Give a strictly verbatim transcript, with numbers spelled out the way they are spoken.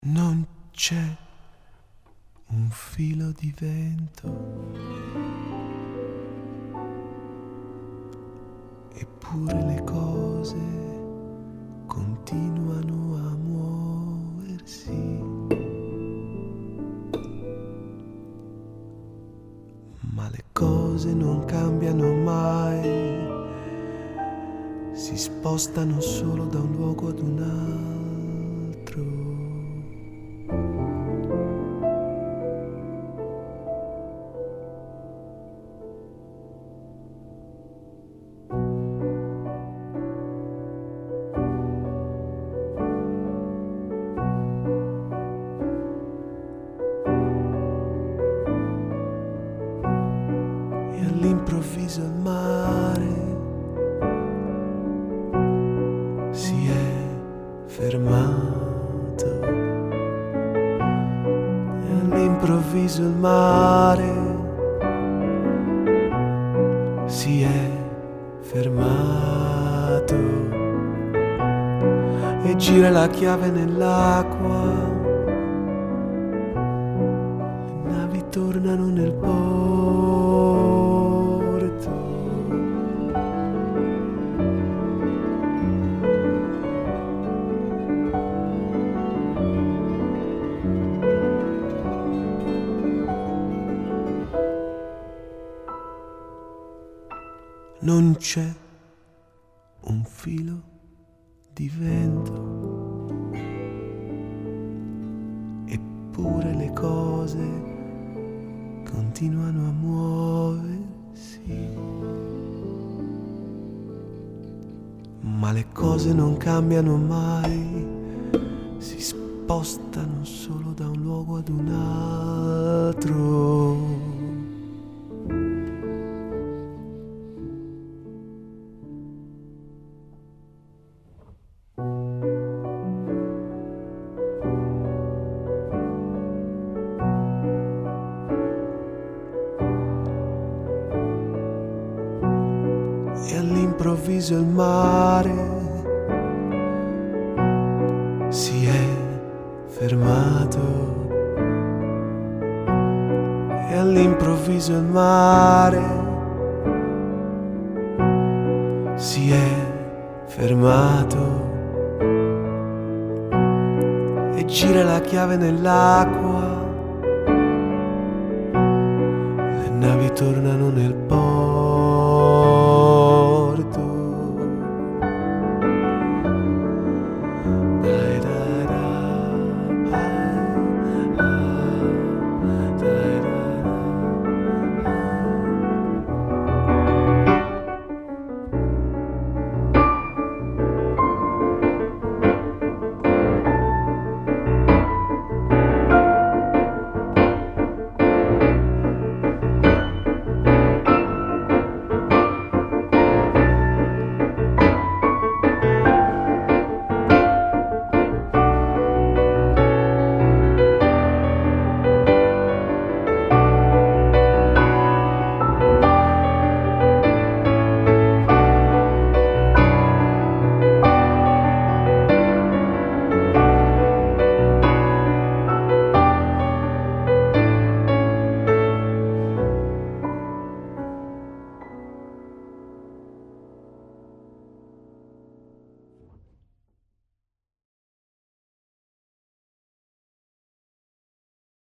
Non c'è un filo di vento, eppure le cose continuano a muoversi. Ma le cose non cambiano mai, si spostano solo da un luogo ad un altro. E all'improvviso il mare si è fermato, e all'improvviso il mare si è fermato e gira la chiave nell'acqua, le navi tornano nel porto. Non c'è un filo di vento, eppure le cose continuano a muoversi. Ma le cose non cambiano mai, si spostano solo da un luogo ad un altro. E all'improvviso il mare si è fermato, e all'improvviso il mare si è fermato e gira la chiave nell'acqua, le navi tornano nel porto. Tornano nel porto.